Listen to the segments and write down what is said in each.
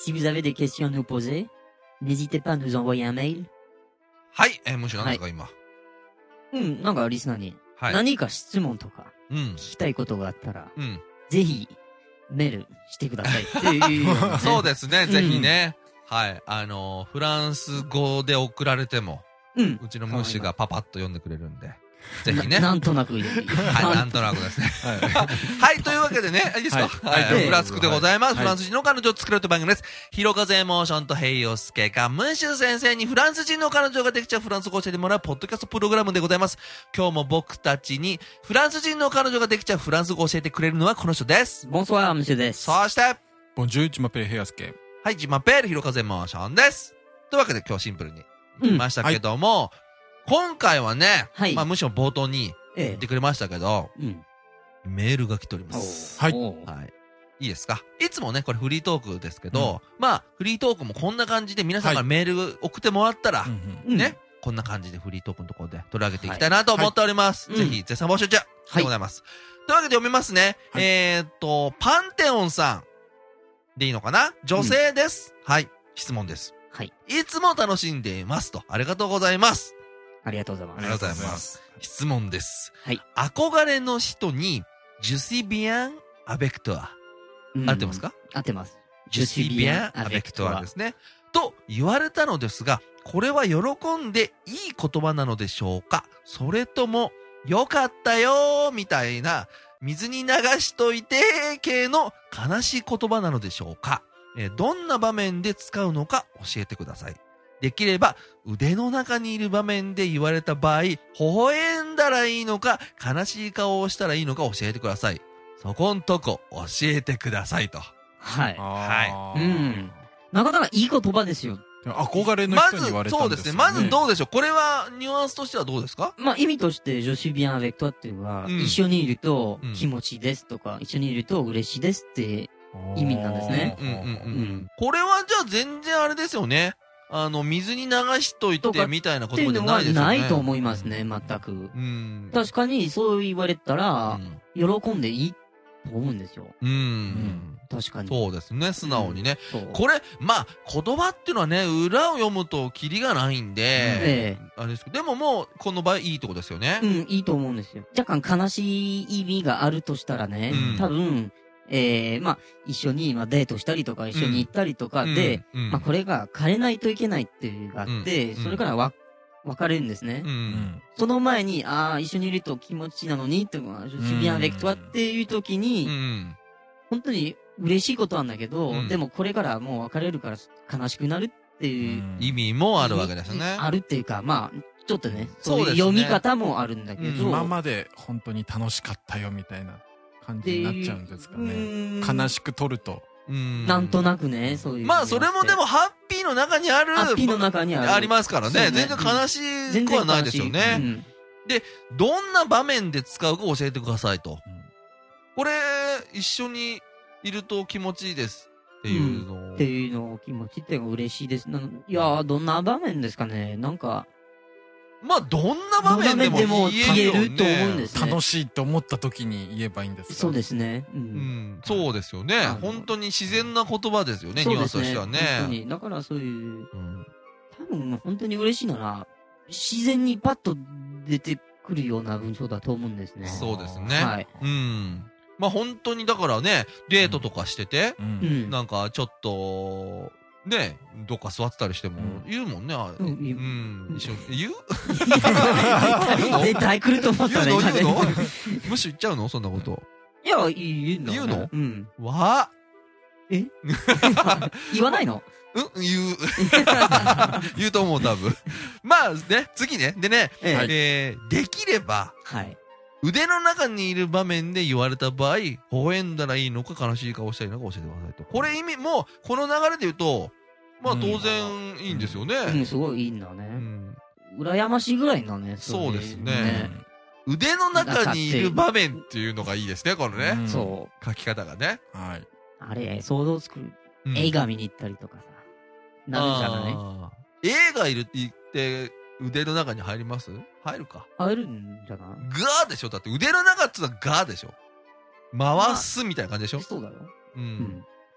Si vous avez des questions à nous poser, n'hésitez pas à nous envoyer un mail. はい、むしろ何ですか、今。 なんかリスナーに、 はい。 何か質問とか、 うん。 聞きたいことがあったら、 うん。 ぜひ、メールしてくださいっていうようなね。 そうですね、ぜひね。はい。フランス語で送られても、うちのムシがパパッと読んでくれるんで。ぜひね。 なんとなく。はい、 なんとなくですね。はい、というわけでね、いいですか？はい、フラスクでございます。フランス人の彼女を作るという番組です。ひろかぜエモーションとヘイヨスケがムシュ先生にフランス人の彼女ができちゃうフランス語を教えてもらうポッドキャストプログラムでございます。今日も僕たちにフランス人の彼女ができちゃうフランス語を教えてくれるのはこの人です。 ボンソワー、ムシュです。 そして、 ボンジュー、ジマペルヘアスケ。 はい、ジマペールひろかぜエモーションです。というわけで今日シンプルに言いましたけども、今回はね、まあむしろ冒頭に、言ってくれましたけど、メールが来ております。 はい。 はい。いいですか？いつもね、これフリートークですけど、まあ、フリートークもこんな感じで皆さんからメール送ってもらったら、ね、こんな感じでフリートークのところで取り上げていきたいなと思っております。ぜひ、絶賛募集中でございます。というわけで読みますね。パンテオンさんでいいのかな？女性です。はい。質問です。 はい。 いつも楽しんでいますと。ありがとうございます。 ありがとうございます。 ありがとうございます。質問です。 はい。 憧れの人に、Je suis bien avec toi。合ってますか？ 合ってます。 Je suis bien avec toi ですね。と言われたのですが、これは喜んでいい言葉なのでしょうか？それとも、よかったよーみたいな、水に流しといて系の悲しい言葉なのでしょうか？どんな場面で使うのか教えてください。できれば腕の中にいる場面で言われた場合、微笑んだらいいのか、悲しい顔をしたらいいのか教えてください。そこんとこ教えてくださいと。 はい。 はい。 なかなかいい言葉ですよ。 憧れの人に言われたんですよね。 まずどうでしょう？これはニュアンスとしてはどうですか？ まあ意味として、Je suis bien avec toiっていうのは、一緒にいると気持ちいいですとか、一緒にいると嬉しいですって意味なんですね。 これはじゃあ全然あれですよね。水に流しといてみたいな言葉じゃないですよね。 ないと思いますね、全く。確かにそう言われたら、喜んでいいと思うんですよ。確かに。 そうですね、素直にね。これ、まあ、言葉っていうのはね、裏を読むとキリがないんで、あれですけど、でももう、この場合いいってことですよね。 いいと思うんですよ。若干悲しい意味があるとしたらね、多分、まあ、一緒に、デートしたりとか、一緒に行ったりとかで、まあ、これが変えないといけないっていうのがあって、それから別れるんですね。その前に、一緒にいると気持ちいいなのに、っていうのは、Je suis bien avec toiっていう時に、本当に嬉しいことなんだけど、でもこれからもう別れるから悲しくなるっていう。 意味もあるわけですね。 あるっていうか、まあ、ちょっとね、そういう読み方もあるんだけど。 今まで本当に楽しかったよみたいな感じになっちゃうんですかね。悲しく取ると。 なんとなくね、そういう。 まあ、それもでも、ハッピーの中にある。 ハッピーの中にある。 ありますからね。全然悲しくはないですよね。で、どんな場面で使うか教えてくださいと。これ、一緒にいると気持ちいいですっていうの。 っていうの気持ちって嬉しいです。いやー、どんな場面ですかね。なんか。 まあ、どんな場面でも言えると思うんですね。 楽しいと思った時に言えばいいんですか？ そうですね。 そうですよね。本当に自然な言葉ですよね、ニュアンスとしてはね。 本当に。だからそういう、多分本当に嬉しいなら、自然にパッと出てくるような文章だと思うんですね。 そうですね。 はい。 まあ本当にだからね、デートとかしてて、なんかちょっと、ね、どっか座ってたりしても、言うもんね、一緒に。言う絶対来ると思ったね。 言うのむしろ言っちゃうのそんなこと。 いや、言うのわえ言わないの言う。言うと思う、多分。まあね、次ね。でね、できれば、腕の中にいる場面で言われた場合、微笑んだらいいのか悲しい顔したらいいのか教えてくださいと。これ意味、もう、この流れで言うと、まあ当然いいんですよね。 すごいいいんだね。羨ましいぐらいだね。 そうですね。腕の中にいる場面っていうのがいいですね、このね。 そう。 書き方がね。 はい。 あれ、想像つくる。映画見に行ったりとかさ。なるじゃない映画行って腕の中に入ります？入るか。 入るんじゃない？ ガーでしょ？だって腕の中ってのはガーでしょ？回すみたいな感じでしょ？ そうだよ。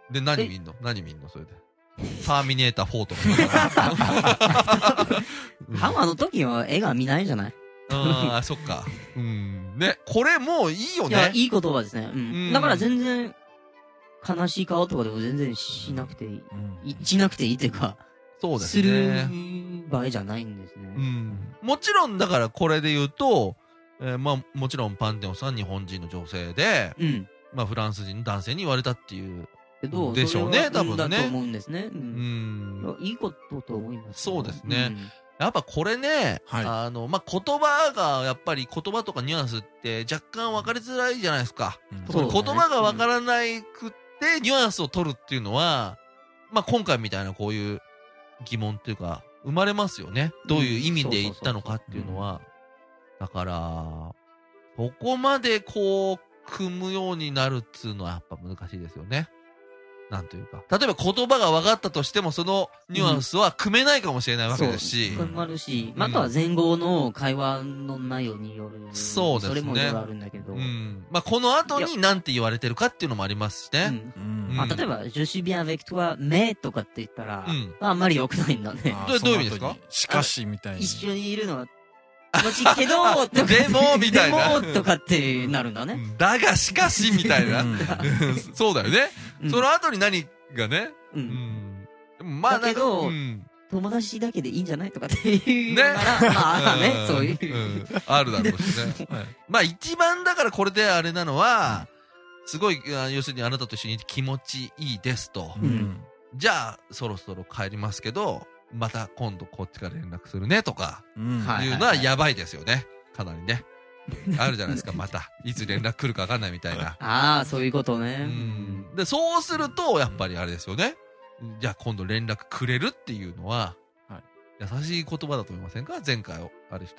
で、何見んのそれで。ターミネーター4とか。 ハマの時は絵が見ないじゃない？ ああ、そっか。ね、これもういいよね。 いや、いい言葉ですね。だから全然、悲しい顔とかでも全然しなくていい。しなくていいっていうか、 そうですね。 する場合じゃないんですね。 もちろん、だからこれで言うと、まあ、もちろんパンテオンさん日本人の女性で、まあ、フランス人の男性に言われたっていう。でしょうね、多分ね。 だと思うんですね。いいことと思います。 そうですね。やっぱこれね、まあ、言葉が、やっぱり言葉とかニュアンスって若干分かりづらいじゃないですか。言葉が分からないくってニュアンスを取るっていうのは、まあ、今回みたいなこういう疑問っていうか、生まれますよね。どういう意味で言ったのかっていうのは。だから、そこまでこう、組むようになるっつうのはやっぱ難しいですよね。なんというか。例えば言葉が分かったとしても、そのニュアンスは組めないかもしれないわけですし。 組まるし、あとは前後の会話の内容による。 そうですね。 それもいろいろあるんだけど。 まあ、この後に何て言われてるかっていうのもありますしね。 まあ、例えば、je suis bien avec toi, mais とかって言ったら、あんまり良くないんだね。 どういう意味ですか？ しかし、みたいな。 一緒にいるのは、気持ちいいけど、 でも、みたいな。 でも、とかってなるんだね。 だが、しかし、みたいな。そうだよね。その後に何がね。まあ、だけど、 友達だけでいいんじゃないとかっていうなら、まあね、そういう。 あるだろうしね。まあ、一番だからこれであれなのは、すごい、要するにあなたと一緒に気持ちいいですと。じゃあ、そろそろ帰りますけど、また今度こっちから連絡するねとか、いうのはやばいですよね。かなりね。あるじゃないですか、また。いつ連絡来るか分かんないみたいな。 ああ、そういうことね。 で、そうすると、やっぱりあれですよね。じゃあ今度連絡くれるっていうのは、優しい言葉だと思いませんか？前回あれした。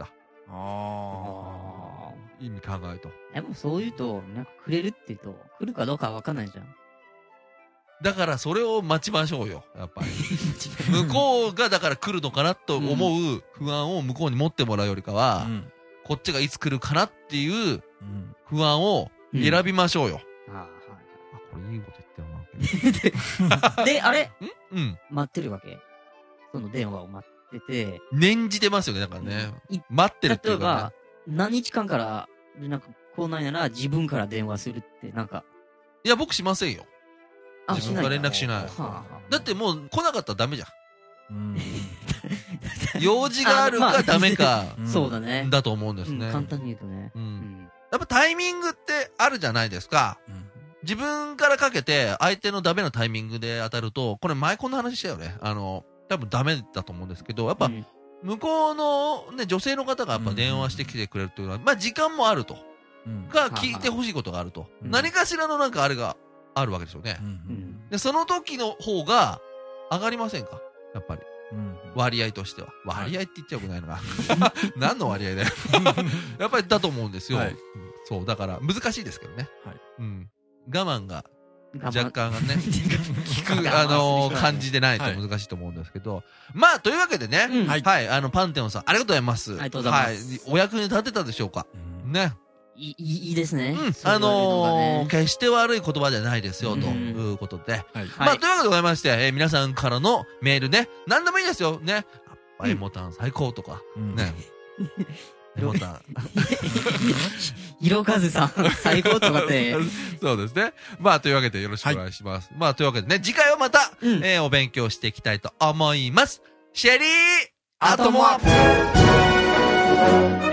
意味考えると。 でもそう言うと、なんかくれるって言うと、来るかどうか分かんないじゃん。 だからそれを待ちましょうよ、やっぱり。向こうがだから来るのかなと思う不安を向こうに持ってもらうよりかは、こっちがいつ来るかなっていう不安を選びましょうよ。これいいこと言ったよな。 で、あれ待ってるわけ？その電話を待ってて。 念じてますよね、だからね。待ってるっていうか、ね。例えば、 何日間から、なんか、こうないなら自分から電話するって、なんか。 いや、僕しませんよ。自分から連絡しない。だってもう来なかったらダメじゃん。用事があるかダメか。 そうだね。 だと思うんですね。 簡単に言うとね。 やっぱタイミングってあるじゃないですか。自分からかけて相手のダメなタイミングで当たると、これ前こんな話したよね。多分ダメだと思うんですけど、やっぱ、向こうのね、女性の方がやっぱ電話してきてくれるというのは、まあ時間もあると。が聞いてほしいことがあると。何かしらのなんかあれがあるわけですよね。で、その時の方が上がりませんか？やっぱり。割合としては。割合って言っちゃよくないのか。何の割合だよ。やっぱりだと思うんですよ。そう、だから難しいですけどね。我慢が若干ね、聞く、感じでないと難しいと思うんですけど。まあ、というわけでね、はい、パンテオンさん、ありがとうございます。 ありがとうございます。 お役に立てたでしょうか？ね。 いいですね。 決して悪い言葉じゃないですよ、ということで。まあ、というわけでございまして、皆さんからのメールね、何でもいいですよ、ね。エモタン最高とか、ね。エモタン。 ひろかずさん、最高とかって。 そうですね。まあ、というわけでよろしくお願いします。まあ、というわけでね、次回はまた、お勉強していきたいと思います。シェリー、アトモア